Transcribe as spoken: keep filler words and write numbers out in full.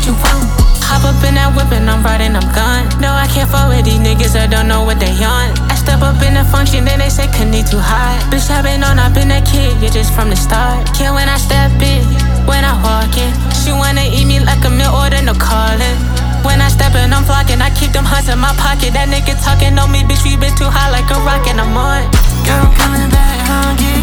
you want. Hop up in that whip and I'm riding, I'm gone. No, I can't fuck with these niggas, I don't know what they on. I step up in the function, then they say Kanye too hot. Bitch, I been on, I been a kid, yeah, just from the start. Yeah, when I step in, when I walk in, she wanna eat me like a meal order, no calling. When I step in, I'm flocking, I keep them hunts in my pocket. That nigga talking on me, bitch, we been too high like a rocket, I'm on. Girl, I'm coming back home, yeah.